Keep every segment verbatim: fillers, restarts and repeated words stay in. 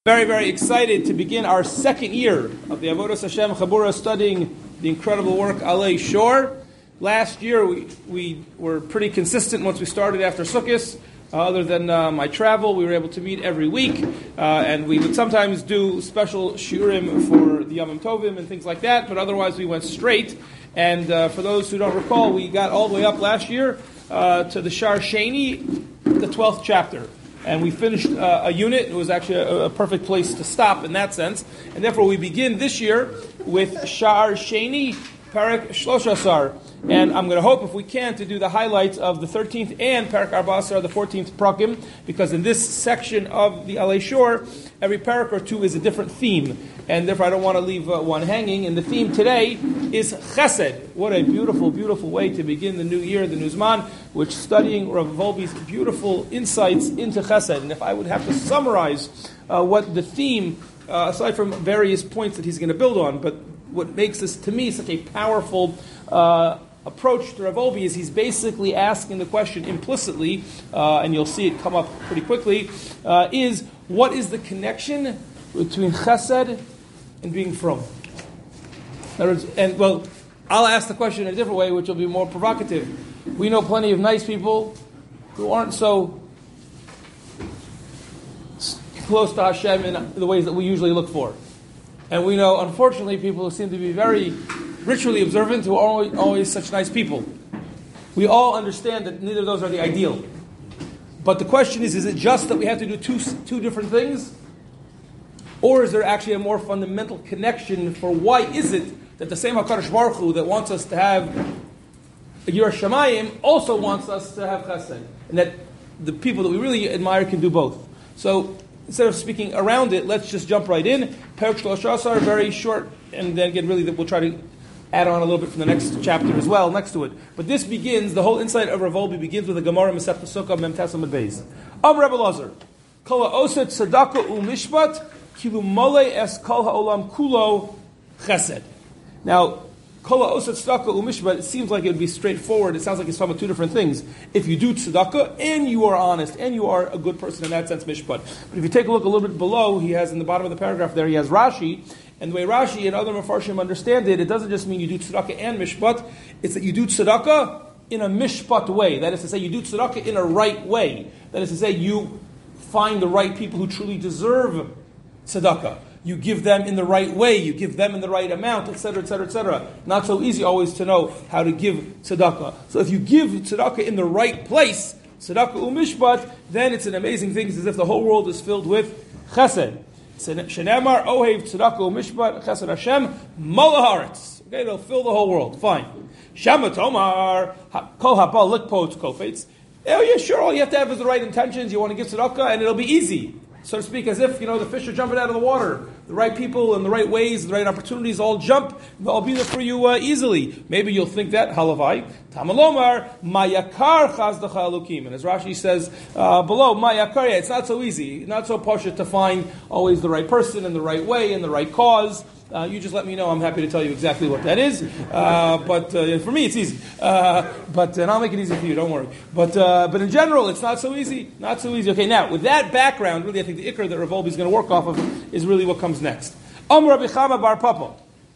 Very, very excited to begin our second year of the Avodas Hashem Chabura, studying the incredible work Alei Shor. Last year we, we were pretty consistent once we started after Sukkot. Uh, other than uh, my travel, we were able to meet every week, uh, and we would sometimes do special shiurim for the Yom Tovim and things like that, but otherwise we went straight. And uh, for those who don't recall, we got all the way up last year uh, to the Shar Sheni, the twelfth chapter. And we finished uh, a unit. It was actually a, a perfect place to stop in that sense. And therefore we begin this year with Shar Sheni, Parak Shloshasar. And I'm going to hope, if we can, to do the highlights of the thirteenth and Parak Arbasar, the fourteenth Prakim, because in this section of the Alei Shor, every parak or two is a different theme. And therefore I don't want to leave uh, one hanging. And the theme today is Chesed. What a beautiful, beautiful way to begin the new year, the Nuzman, which studying Rav Wolbe's beautiful insights into Chesed. And if I would have to summarize uh, what the theme, uh, aside from various points that he's going to build on, but what makes this, to me, such a powerful uh, approach to Rav Wolbe is he's basically asking the question implicitly, uh, and you'll see it come up pretty quickly, uh, is what is the connection between Chesed and being from? In other words, and well, I'll ask the question in a different way, which will be more provocative. We know plenty of nice people who aren't so close to Hashem in the ways that we usually look for. And we know, unfortunately, people who seem to be very ritually observant who are always, always such nice people. We all understand that neither of those are the ideal. But the question is, is it just that we have to do two, two different things? Or is there actually a more fundamental connection for why is it that the same HaKadosh Baruch Hu that wants us to have a Yiras Shamayim also wants us to have Chesed? And that the people that we really admire can do both. So instead of speaking around it, let's just jump right in. Perek Shloshasar, very short, and then again, really, we'll try to add on a little bit from the next chapter as well, next to it. But this begins, the whole insight of Rav Wolbe begins with the Gemara Masechta Sukkah Mem Tesam Amud Beis. Am Rebbe Lazar, Kol ha'oset tzedakah u'mishpat, kilu mole es kol ha'olam kulo chesed. Now, Kol ha'oset tzedakah u'mishpat, it seems like it would be straightforward. It sounds like it's talking about two different things. If you do tzedakah, and you are honest, and you are a good person in that sense, mishpat. But if you take a look a little bit below, he has in the bottom of the paragraph there, he has Rashi. And the way Rashi and other Mefarshim understand it, it doesn't just mean you do tzedakah and mishpat, it's that you do tzedakah in a mishpat way. That is to say, you do tzedakah in a right way. That is to say, you find the right people who truly deserve tzedakah. You give them in the right way, you give them in the right amount, et cetera, et cetera, et cetera. Not so easy always to know how to give tzedakah. So if you give tzedakah in the right place, tzedakah umishpat, then it's an amazing thing. It's as if the whole world is filled with chesed. Shenamar ohev tzedakah umishpat chesed Hashem malaharetz. Okay, it'll fill the whole world. Fine. Shama tomar kol hapal likpot kofetz. Oh yeah, sure. All you have to have is the right intentions. You want to give tzedakah, and it'll be easy, so to speak, as if, you know, the fish are jumping out of the water. The right people and the right ways, the right opportunities all jump. They'll all be there for you uh, easily. Maybe you'll think that, halavai. Tamalomar, mayakar chazdacha elukim. And as Rashi says uh, below, mayakar, yeah, it's not so easy, not so poshut to find always the right person and the right way and the right cause. Uh, you just let me know. I'm happy to tell you exactly what that is. Uh, but uh, for me, it's easy. Uh, but and I'll make it easy for you. Don't worry. But uh, but in general, it's not so easy. Not so easy. Okay. Now, with that background, really, I think the ikar that Rav Wolbe is going to work off of is really what comes next. Am Rabbi Chama bar Papa.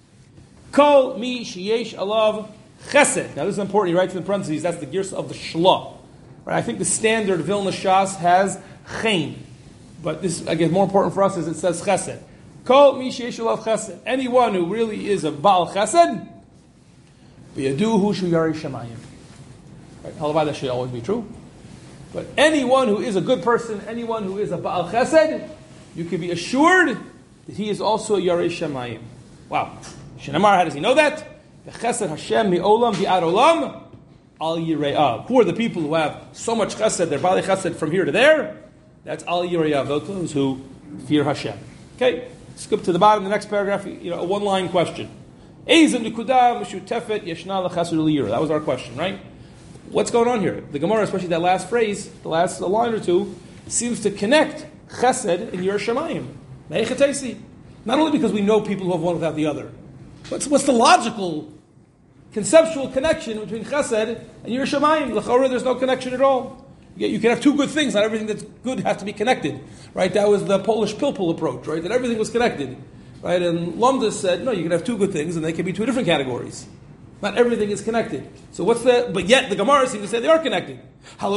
Kol mi sheyesh alav chesed. Now, this is important. He writes in the parentheses. That's the girsa of the shla. Right? I think the standard Vilna Shas has chen, but this again more important for us is it says chesed. Kol mi sheyesh alav chesed. Anyone who really is a baal chesed, v'yaduhu shu yarei shamayim. Right? Halavai, that should always be true. But anyone who is a good person, anyone who is a baal chesed, you can be assured that he is also a yarei shamayim. Wow. Shenamar, how does he know that? V'chesed Hashem mi'olam v'ad olam al yire'ah. Who are the people who have so much chesed, they're baal chesed from here to there? That's al yire'ah, those who fear Hashem. Okay. Skip to the bottom, the next paragraph, you know, a one-line question. That was our question, right? What's going on here? The Gemara, especially that last phrase, the last line or two, seems to connect chesed and Yiras Shamayim. Not only because we know people who have one without the other. What's, what's the logical, conceptual connection between chesed and Yiras Shamayim? L'chorah, there's no connection at all. You, you can have two good things. Not everything that's good has to be connected, right? That was the Polish pilpul approach, right? That everything was connected, right? And Lomda said, no, you can have two good things, and they can be two different categories. Not everything is connected. So what's the? But yet the Gemara seems to say they are connected. On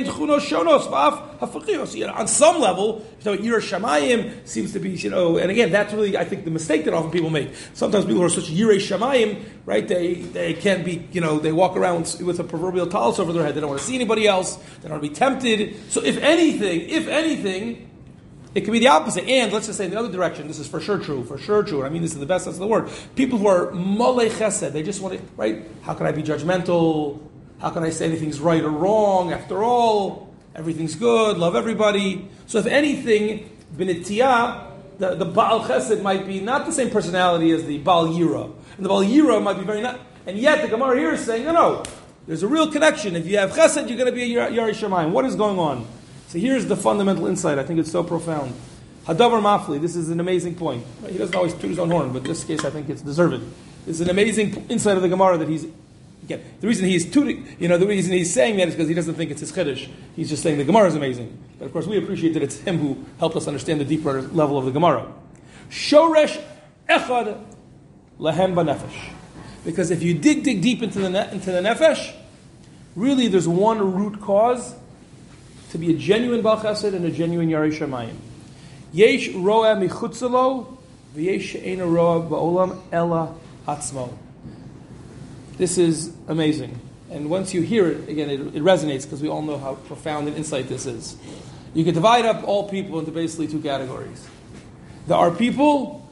some level, so Yirah Shamayim seems to be, you know, and again, that's really, I think, the mistake that often people make. Sometimes people who are such Yirah Shamayim, right? They they can't be, you know, they walk around with a proverbial talus over their head. They don't want to see anybody else. They don't want to be tempted. So if anything, if anything, it could be the opposite. And let's just say in the other direction, this is for sure true, for sure true. And I mean this in the best sense of the word. People who are molei chesed, they just want to, right? How can I be judgmental? How can I say anything's right or wrong? After all, everything's good, love everybody. So if anything, b'nitiyah, the, the Baal Chesed might be not the same personality as the Baal Yira. And the Baal Yira might be very not, and yet the Gemara here is saying, no, no, there's a real connection. If you have Chesed, you're going to be a Yarei Shamayim. What is going on? So here's the fundamental insight. I think it's so profound. Hadavar Mafli, this is an amazing point. He doesn't always toot his own horn, but in this case I think it's deserved. This is an amazing insight of the Gemara that he's, again, the reason he's tooting, you know, the reason he's saying that is because he doesn't think it's his chiddush. He's just saying the Gemara is amazing. But of course we appreciate that it's him who helped us understand the deeper level of the Gemara. Shoresh echad lahem banefesh. Because if you dig, dig deep into the, ne- into the nefesh, really there's one root cause to be a genuine Baal Chesed and a genuine Yarei Shamayim. Yesh roa michutzalo, v'yesh she'ena roa ba'olam ela atzmo. This is amazing. And once you hear it, again, it, it resonates because we all know how profound an insight this is. You can divide up all people into basically two categories. There are people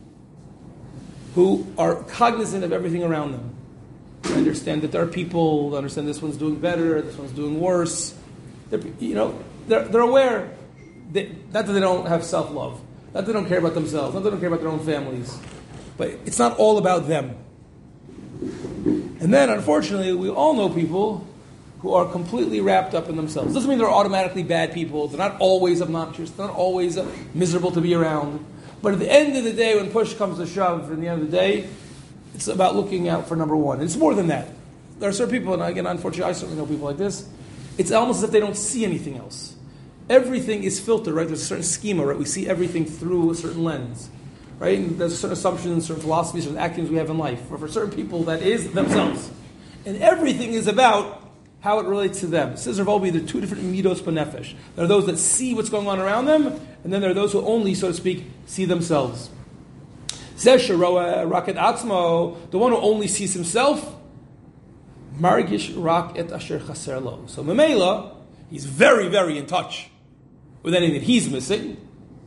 who are cognizant of everything around them. They understand that there are people, they understand this one's doing better, this one's doing worse. They're, you know, they're, they're aware. They, not that they don't have self-love. Not that they don't care about themselves. Not that they don't care about their own families. But it's not all about them. And then, unfortunately, we all know people who are completely wrapped up in themselves. Doesn't mean they're automatically bad people. They're not always obnoxious. They're not always uh, miserable to be around. But at the end of the day, when push comes to shove, at the end of the day, it's about looking out for number one. It's more than that. There are certain people, and again, unfortunately, I certainly know people like this. It's almost as if they don't see anything else. Everything is filtered, right? There's a certain schema, right? We see everything through a certain lens, right? And there's certain assumptions, certain philosophies, certain actions we have in life. Or for certain people, that is themselves. And everything is about how it relates to them. Says Rav Wolbe, there are two different midos b'nefesh. There are those that see what's going on around them, and then there are those who only, so to speak, see themselves. Says Sharoa Raket Atzmo, the one who only sees himself, Margish rak et asher chaser lo. So Mamela, he's very, very in touch with anything he's missing.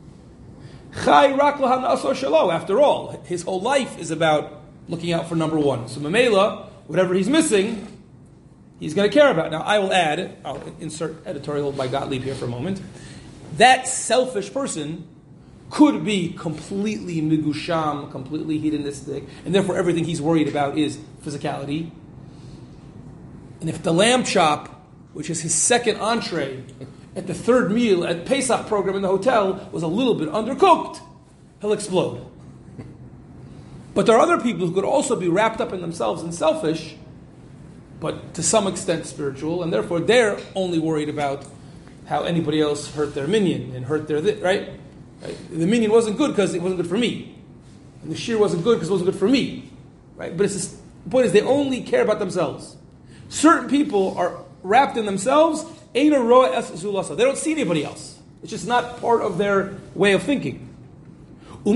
Chai rak lahan asor shelo. After all, his whole life is about looking out for number one. So Mamela, whatever he's missing, he's going to care about. Now, I will add, I'll insert editorial by Gottlieb here for a moment. That selfish person could be completely migusham, completely hedonistic, and therefore everything he's worried about is physicality. And if the lamb chop, which is his second entree, at the third meal at Pesach program in the hotel, was a little bit undercooked, he'll explode. But there are other people who could also be wrapped up in themselves and selfish, but to some extent spiritual, and therefore they're only worried about how anybody else hurt their minion and hurt their, th- right? right? The minion wasn't good because it wasn't good for me. And the shear wasn't good because it wasn't good for me. Right? But it's just, the point is they only care about themselves. Certain people are wrapped in themselves. They don't see anybody else. It's just not part of their way of thinking. So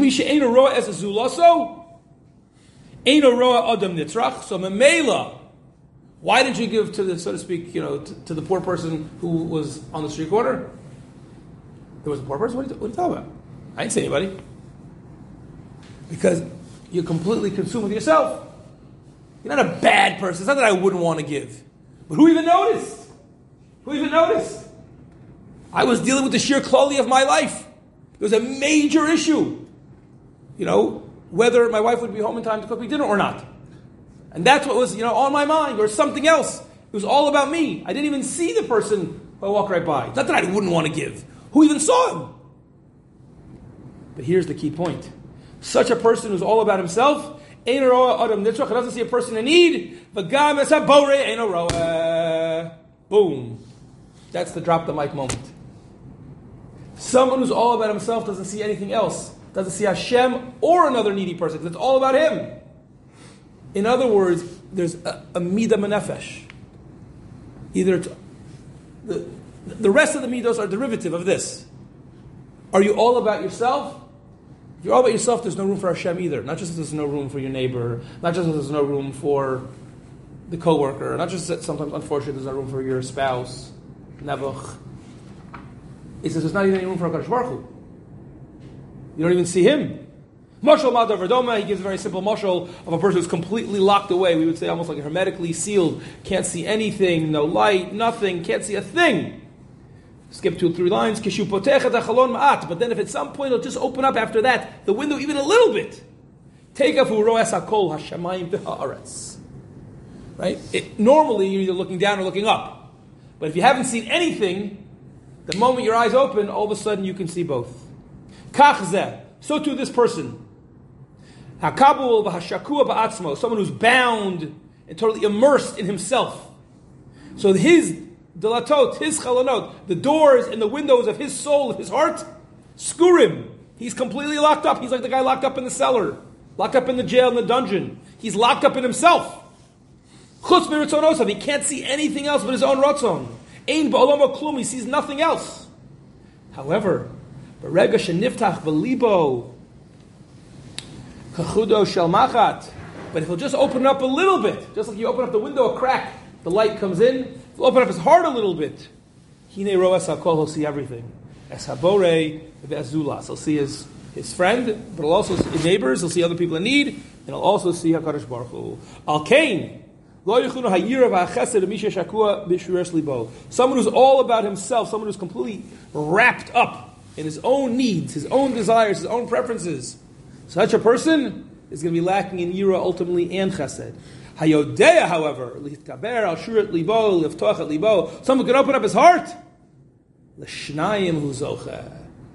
memela, why did you give to the, so to speak, you know, to, to the poor person who was on the street corner? There was a poor person? What are you, what are you talking about? I didn't say anybody. Because you're completely consumed with yourself. You're not a bad person. It's not that I wouldn't want to give. But who even noticed? Who even noticed? I was dealing with the sheer klali of my life. It was a major issue. You know, whether my wife would be home in time to cook me dinner or not. And that's what was, you know, on my mind, or something else. It was all about me. I didn't even see the person who I walked right by. Not that I wouldn't want to give. Who even saw him? But here's the key point. Such a person who's all about himself, Ein roa adam nitzrach, doesn't see a person in need, but gam es habore ein roa. Boom. That's the drop the mic moment. Someone who's all about himself doesn't see anything else. Doesn't see Hashem or another needy person, because it's all about him. In other words, there's a, a midah menefesh. Either it's, the, the rest of the midos are derivative of this. Are you all about yourself? If you're all about yourself, there's no room for Hashem either. Not just that there's no room for your neighbor, not just that there's no room for the coworker, not just that sometimes, unfortunately, there's no room for your spouse, nebuch. It says there's not even any room for HaKadosh Baruch Hu. You don't even see him. Mashal Madav Verdoma, he gives a very simple mashal of a person who's completely locked away. We would say almost like hermetically sealed, can't see anything, no light, nothing, can't see a thing. Skip two or three lines. But then if at some point it'll just open up after that, the window even a little bit. Take afu roes hakol hashamayim v'haaretz. Right? It, normally you're either looking down or looking up. But if you haven't seen anything, the moment your eyes open, all of a sudden you can see both. Kach zeh. So too this person. Hakabul v'hashakua ba'atzmo. Someone who's bound and totally immersed in himself. So his Delatot, his chalanot, the doors and the windows of his soul, of his heart, skurim. He's completely locked up. He's like the guy locked up in the cellar, locked up in the jail, in the dungeon. He's locked up in himself. Chutz miritzonosav, he can't see anything else but his own ratzon. Ein ba'olamo klum, he sees nothing else. However, berega sheniftach v'libo kachudo shel machat. But if he'll just open up a little bit, just like you open up the window, a crack, the light comes in. He'll open up his heart a little bit. Hine roas hakol, he'll see everything. Es habore ve'azulas, he'll see his, his friend, but he'll also see his neighbors, he'll see other people in need, and he'll also see HaKadosh Baruch Hu. Al kain, lo yichunu hayira v'achesed misha shakua b'shuresh libo. Someone who's all about himself, someone who's completely wrapped up in his own needs, his own desires, his own preferences. Such a person is going to be lacking in yira ultimately and chesed. Hayodea, however, lihtkaber al shurat libo, liftoach at libo. Someone could open up his heart. L'shnayim hu zocheh.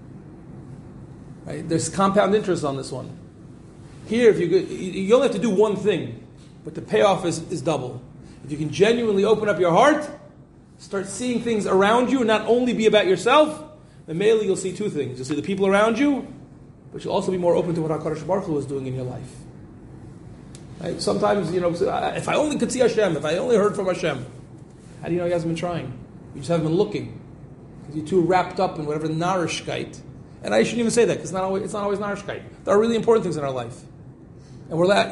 Right? There's compound interest on this one. Here, if you you only have to do one thing, but the payoff is, is double. If you can genuinely open up your heart, start seeing things around you, and not only be about yourself, then mainly you'll see two things. You'll see the people around you, but you'll also be more open to what HaKadosh Baruch Hu is doing in your life. Right? Sometimes, you know, if I only could see Hashem, if I only heard from Hashem, how do you know he hasn't been trying? You just haven't been looking. Because you're too wrapped up in whatever narishkeit. And I shouldn't even say that, because it's not always, it's not always narishkeit. There are really important things in our life. And we're like,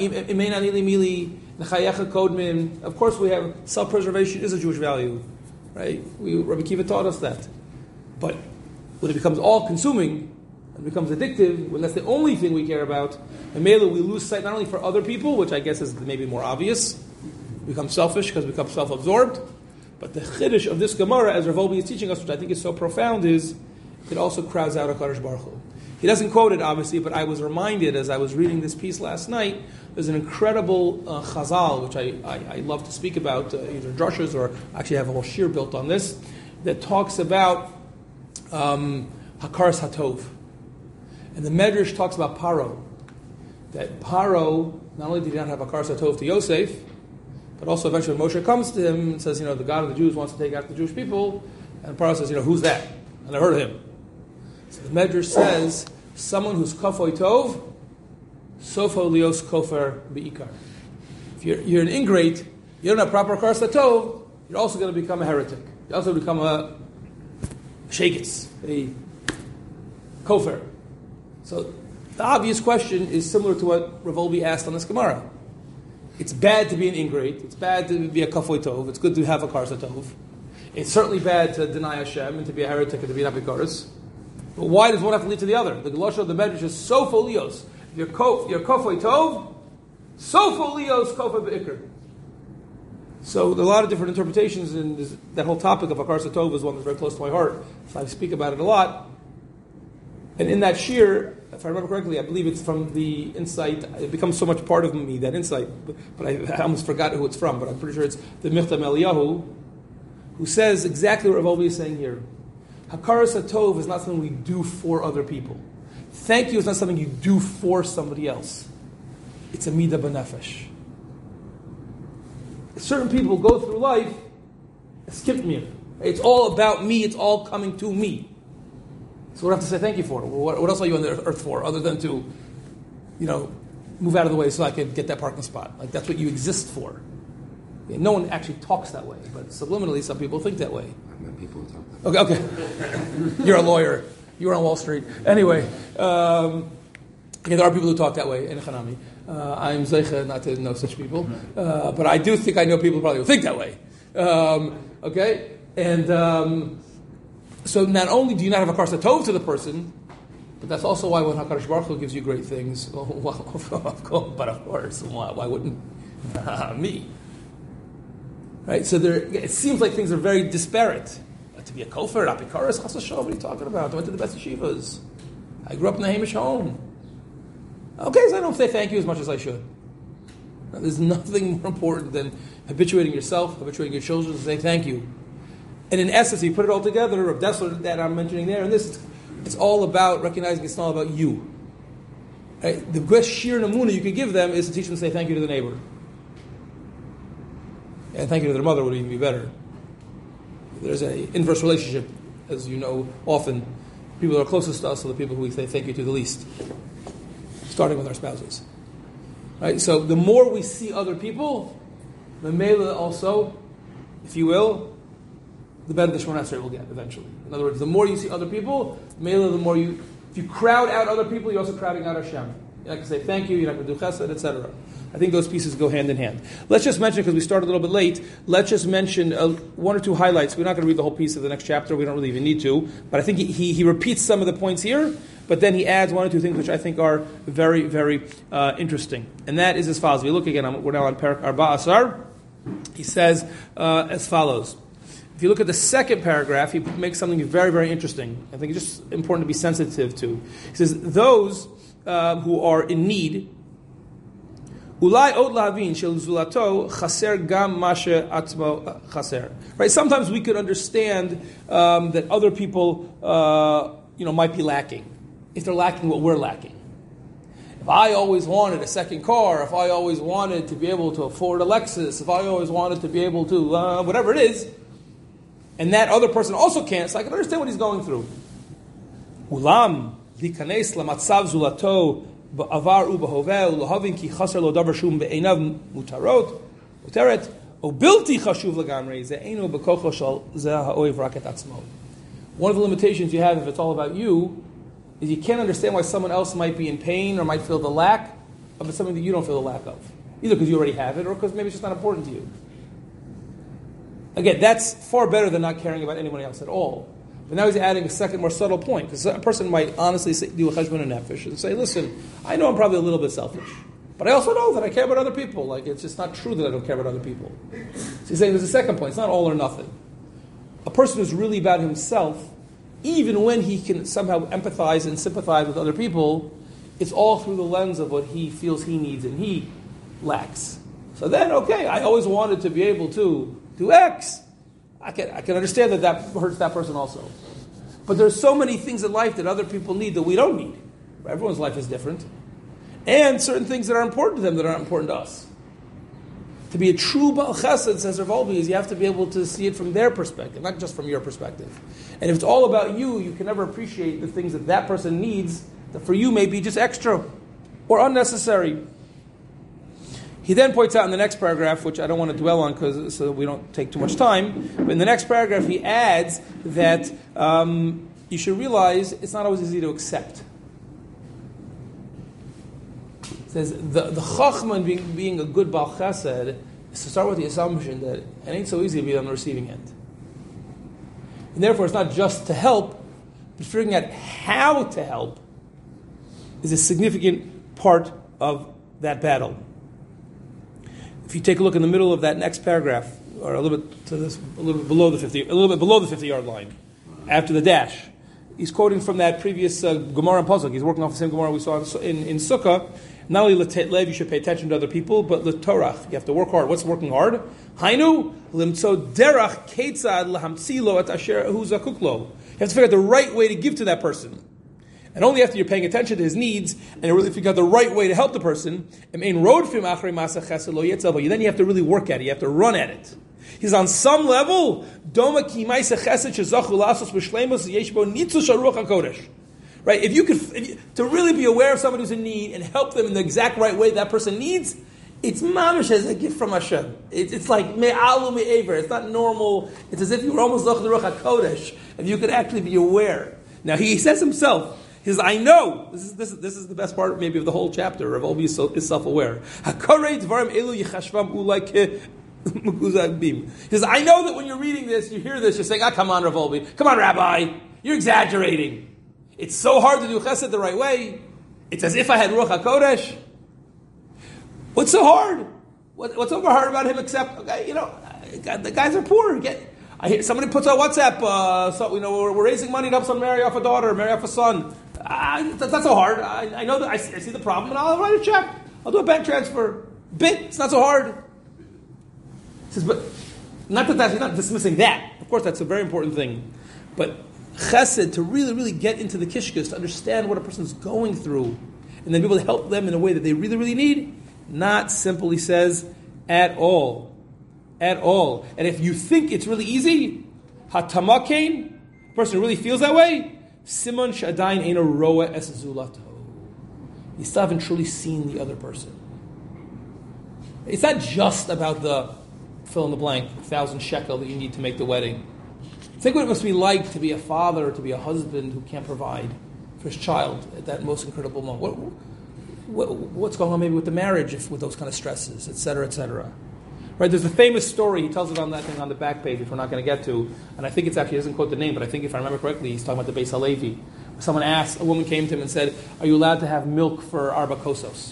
of course we have, self-preservation is a Jewish value. Right? We, Rabbi Kiva taught us that. But when it becomes all-consuming, and becomes addictive, when that's the only thing we care about, and maybe we lose sight not only for other people, which I guess is maybe more obvious, we become selfish because we become self-absorbed, but the chiddush of this Gemara, as Rav Wolbe is teaching us, which I think is so profound, is it also crowds out HaKadosh Baruch Hu. He doesn't quote it, obviously, but I was reminded as I was reading this piece last night, there's an incredible uh, chazal, which I, I, I love to speak about, uh, either drushes or actually have a whole shir built on this, that talks about um, Hakaras Hatov. And the Medrash talks about Paro. That Paro, not only did he not have Hakaras Hatov to Yosef, but also eventually when Moshe comes to him and says, you know, the God of the Jews wants to take out the Jewish people, and Paro says, you know, who's that? And I heard of him. So the Medrash says, someone who's Kafoi Tov, Sofo Lios Kofer Be'ikar. If you're, you're an ingrate, you don't have proper Hakaras Hatov, you're also going to become a heretic. You're also going to become a sheketz, a kofer. So the obvious question is similar to what Rav Wolbe asked on this Gemara. It's bad to be an ingrate. It's bad to be a kafoi tov. It's good to have a karsa tov. It's certainly bad to deny Hashem and to be a heretic and to be an apikoros. But why does one have to lead to the other? The Galosha of the Medrash is so folios. If you're kof, you're kafoi tov, so folios kofa be'ikr. So there are a lot of different interpretations, and that whole topic of Hakaras Hatov is one that's very close to my heart. So I speak about it a lot. And in that shir, if I remember correctly, I believe it's from the insight. It becomes so much part of me, that insight. But, but I, I almost forgot who it's from. But I'm pretty sure it's the Michtam Eliyahu, who says exactly what Rav Wolbe is saying here. Hakaras Hatov is not something we do for other people. Thank you is not something you do for somebody else. It's a midah b'nefesh. Certain people go through life, skip me. It's all about me. It's all coming to me. So what do I have to say thank you for? What, what else are you on the earth for other than to, you know, move out of the way so I can get that parking spot? Like, that's what you exist for. Yeah, no one actually talks that way, but subliminally some people think that way. I've met people who talk that way. Okay, okay. You're a lawyer. You were on Wall Street. Anyway, um, yeah, there are people who talk that way in Hanami. Uh, I'm zeicha not to know such people, uh, but I do think I know people probably who think that way. Um, okay, and um, so not only do you not have a karsa tov to the person, but that's also why when HaKadosh Baruch Hu gives you great things, well, well, but of course, why, why wouldn't me? Right, so there, it seems like things are very disparate. To be a kofer, apikaras, chas v'shalom, what are you talking about? I went to the best yeshivas. I grew up in the Hamish home. Okay, so I don't say thank you as much as I should. Now, there's nothing more important than habituating yourself, habituating your children to say thank you. And in essence, you put it all together, Rav Dessler that I'm mentioning there, and this, it's, it's all about recognizing it's not about you. Right? The best shir namuna you can give them is to teach them to say thank you to the neighbor. And thank you to their mother would even be better. There's an inverse relationship, as you know often. People that are closest to us are the people who we say thank you to the least, starting with our spouses. Right? So the more we see other people, the mela also, if you will, the better the Shemona Esrei will get eventually. In other words, the more you see other people, mela, the more you, if you crowd out other people, you're also crowding out Hashem. You're not going to say thank you, you're not going to do chesed, et cetera. I think those pieces go hand in hand. Let's just mention, because we started a little bit late, let's just mention uh, one or two highlights. We're not going to read the whole piece of the next chapter. We don't really even need to. But I think he, he, he repeats some of the points here, but then he adds one or two things which I think are very, very uh, interesting. And that is as follows. We look again, I'm, we're now on Parak Arba Asar. He says uh, as follows. If you look at the second paragraph, he makes something very, very interesting. I think it's just important to be sensitive to. He says, those uh, who are in need, Ulai od lahavin shel zulato chaser gam mashe atzmo chaser. Right. Sometimes we could understand um, that other people, uh, you know, might be lacking if they're lacking what we're lacking. If I always wanted a second car, if I always wanted to be able to afford a Lexus, if I always wanted to be able to uh, whatever it is, and that other person also can't, so I can understand what he's going through. Ulam likanes lamatzav zulato. Avar ubahovel lahavin ki chaser lo davar shum be'einav mutarot muteret o bilti chashuv lagamrei ze'enu bekocho shel zeh ha'oiv raket atzmo. One of the limitations you have if it's all about you is you can't understand why someone else might be in pain or might feel the lack of something that you don't feel the lack of, either because you already have it or because maybe it's just not important to you. Again, that's far better than not caring about anyone else at all. But now he's adding a second, more subtle point, because a person might honestly say, do a cheshbon and nefesh and say, listen, I know I'm probably a little bit selfish, but I also know that I care about other people. Like, it's just not true that I don't care about other people. So he's saying there's a second point. It's not all or nothing. A person who's really about himself, even when he can somehow empathize and sympathize with other people, it's all through the lens of what he feels he needs and he lacks. So then, okay, I always wanted to be able to do X. I can, I can understand that that hurts that person also. But there's so many things in life that other people need that we don't need. Everyone's life is different. And certain things that are important to them that aren't important to us. To be a true Baal Chesed, says Rav Wolbe, is you have to be able to see it from their perspective, not just from your perspective. And if it's all about you, you can never appreciate the things that that person needs that for you may be just extra or unnecessary. He then points out in the next paragraph, which I don't want to dwell on because so we don't take too much time, but in the next paragraph he adds that um, you should realize it's not always easy to accept. It says the the chachma in being, being a good Baal Chesed is to start with the assumption that it ain't so easy to be on the receiving end. And therefore it's not just to help, but figuring out how to help is a significant part of that battle. If you take a look in the middle of that next paragraph, or a little bit to this, a little bit below the fifty, a little bit below the fifty-yard line, after the dash, he's quoting from that previous uh, Gemara and Pasuk. He's working off the same Gemara we saw in, in Sukkah. Not only l'tet lev, you should pay attention to other people, but l'torach, you have to work hard. What's working hard? Hainu limtzo derach ketzad lahamtzilo et asher hu zakuklo. You have to figure out the right way to give to that person. And only after you're paying attention to his needs, and you really figure out the right way to help the person, then you have to really work at it. You have to run at it. He's on some level, Doma ki ma'aseh chesed shezachu lasos b'shleimus yesh bo nitzul shel ruach hakodesh. Right? If you could, if you, to really be aware of somebody who's in need and help them in the exact right way that person needs, it's mamish as a gift from Hashem. It, it's like me'alu me'aver. It's not normal. It's as if you were almost zoch the ruach hakodesh, and you could actually be aware. Now he says himself, he says, I know. This is this is, this is the best part maybe of the whole chapter. Rav Olbi is, so, is self-aware. Hakorei dvarim elu yichashvam ulai ke mekuzak bim. He says, I know that when you're reading this, you hear this, you're saying, ah, come on, Rav Olbi. Come on, Rabbi. You're exaggerating. It's so hard to do chesed the right way. It's as if I had ruach hakodesh. What's so hard? What, what's so hard about him except, okay, you know, the guys are poor. Get, I hear somebody puts on WhatsApp, uh, so, you know, we're, we're raising money to help someone marry off a daughter, marry off a son. Uh, that's not so hard. I, I know that I see, I see the problem, and I'll write a check. I'll do a bank transfer. Bit, it's not so hard. He says, but not that that's, he's not dismissing that. Of course, that's a very important thing. But chesed, to really, really get into the kishkas, to understand what a person's going through, and then be able to help them in a way that they really, really need, not simple, he says, at all. At all. And if you think it's really easy, hatamakein, person who really feels that way, simon shadain ein roa es zulato. You still haven't truly seen the other person. It's not just about the fill in the blank, thousand shekel that you need to make the wedding. Think what it must be like to be a father, to be a husband who can't provide for his child at that most incredible moment. What, what, what's going on maybe with the marriage, if, with those kind of stresses, et cetera, et cetera. Right, there's a famous story, he tells it on that thing on the back page, which we're not going to get to, and I think it's actually, he doesn't quote the name, but I think if I remember correctly, he's talking about the Beis Halevi. Someone asked, a woman came to him and said, are you allowed to have milk for arba kosos?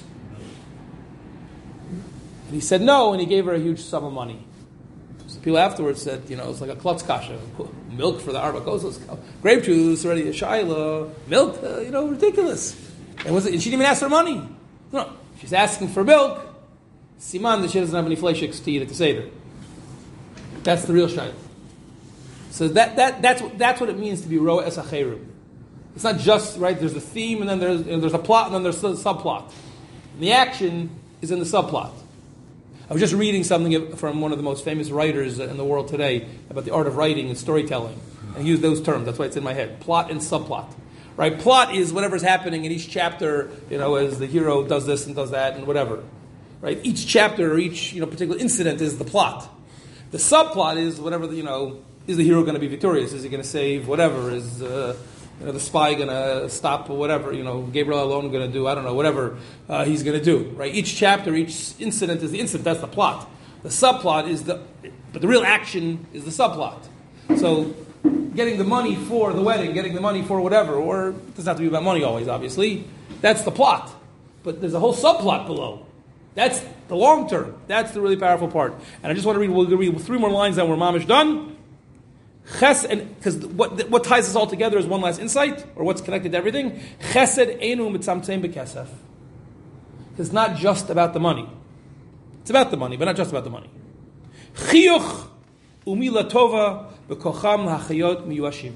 And he said no, and he gave her a huge sum of money. So people afterwards said, you know, it's like a klutz kasha, milk for the arba kosos, grape juice, already a shaila, milk, uh, you know, ridiculous. And, was it, and she didn't even ask for money. No, she's asking for milk. Siman that she doesn't have any fleishiks to eat at the Seder. That's the real shayla. So that, that that's that's what it means to be roa es acherim. It's not just right. There's a theme, and then there's and there's a plot, and then there's a subplot. And the action is in the subplot. I was just reading something from one of the most famous writers in the world today about the art of writing and storytelling, and he used those terms. That's why it's in my head: plot and subplot. Right? Plot is whatever's happening in each chapter. You know, as the hero does this and does that and whatever. Right? Each chapter or each you know particular incident is the plot. The subplot is whatever the, you know. Is the hero going to be victorious? Is he going to save whatever? Is uh, you know, the spy going to stop whatever? You know, Gabriel alone going to do? I don't know. Whatever uh, he's going to do. Right? Each chapter, each incident is the incident. That's the plot. The subplot is the, but the real action is the subplot. So, getting the money for the wedding, getting the money for whatever, or it doesn't have to be about money always. Obviously, that's the plot. But there's a whole subplot below. That's the long term. That's the really powerful part. And I just want to read, we'll read three more lines, then we're mamish done. Ches, and because what what ties us all together is one last insight, or what's connected to everything. Chesed einu mitzamtzem bekesef. It's not just about the money. It's about the money, but not just about the money. Chiyuch umila tova bekocham hachayot miyuashim.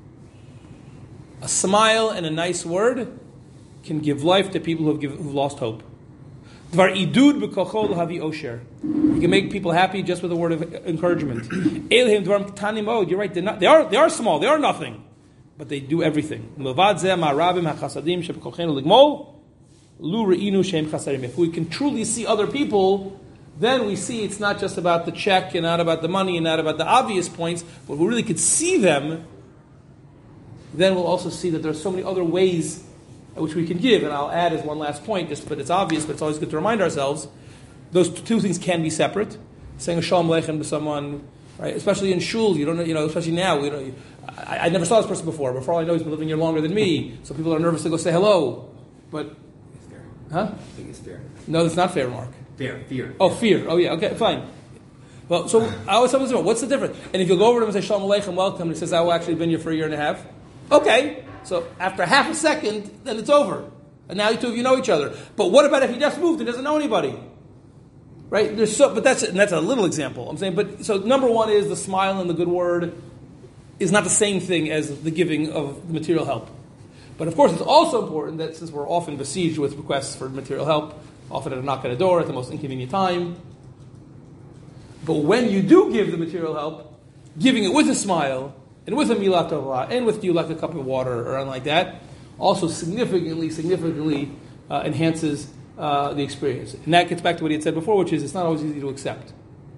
A smile and a nice word can give life to people who've, give, who've lost hope. Dvar idud b'kochol havi osher. You can make people happy just with a word of encouragement. Elhim dvarim ktanim od. You're right. They're not. They are. They are small. They are nothing, but they do everything. Milvad zeh ma'arabim hachasadim sheb'kolchenu ligmol lu re'inu shem chasadim. If we can truly see other people, then we see it's not just about the check and not about the money and not about the obvious points, but if we really could see them, then we'll also see that there are so many other ways which we can give. And I'll add as one last point, just but it's obvious, but it's always good to remind ourselves, those two things can be separate. Saying a shalom aleichem to someone, right? Especially in shul, you don't know, you know, especially now, we don't, I, I never saw this person before. Before all I know, he's been living here longer than me, so people are nervous to go say hello. But, it's fair. Huh? I think it's fair. No, it's not fair, Mark. Fear, fear. Oh, fear. Oh, yeah, okay, fine. Well, so I always tell them, what's the difference? And if you go over to him and say, Shalom Aleichem, welcome, and he says, I've actually been here for a year and a half. Okay, so after half a second, then it's over. And now you two of you know each other. But what about if he just moved and doesn't know anybody? Right? There's so, but that's and that's a little example. I'm saying, but so number one is the smile and the good word is not the same thing as the giving of material help. But of course, it's also important that since we're often besieged with requests for material help, often at a knock at a door at the most inconvenient time, But when you do give the material help, giving it with a smile, and with a milat tova, and with, do you like a cup of water, or anything like that, also significantly, significantly uh, enhances uh, the experience. And that gets back to what he had said before, which is it's not always easy to accept.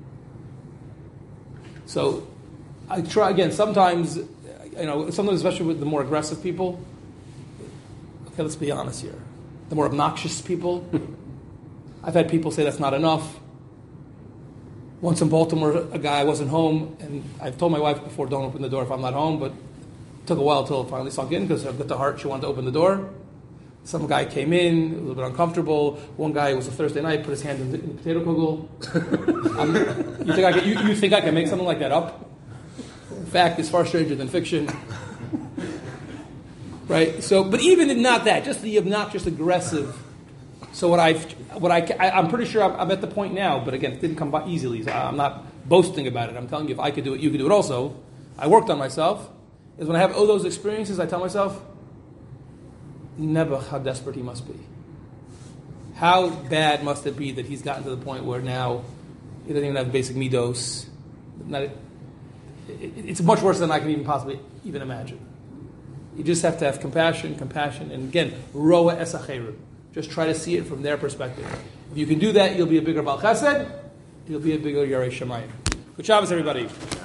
So, I try, again, sometimes, you know, sometimes especially with the more aggressive people, okay, let's be honest here, the more obnoxious people, I've had people say that's not enough. Once in Baltimore, a guy wasn't home, and I've told my wife before, don't open the door if I'm not home, but it took a while until it finally sunk in, because I've got the heart, she wanted to open the door. Some guy came in, a little bit uncomfortable. One guy, it was a Thursday night, put his hand in the, in the potato kugel. um, you, think I can, you, you think I can make something like that up? In fact, it's far stranger than fiction. Right? So, but even if not that, just the obnoxious, aggressive. So what I've, what I, I I'm pretty sure I'm, I'm at the point now, but again, it didn't come by easily. So I'm not boasting about it. I'm telling you, if I could do it, you could do it also. I worked on myself. Is when I have all those experiences, I tell myself, never how desperate he must be. How bad must it be that he's gotten to the point where now he doesn't even have basic midos. Not, it, it, it's much worse than I can even possibly even imagine. You just have to have compassion, compassion, and again, roa esacheru. Just try to see it from their perspective. If you can do that, you'll be a bigger Baal Chesed, you'll be a bigger Yarei Shamayim. Good Shabbos, everybody.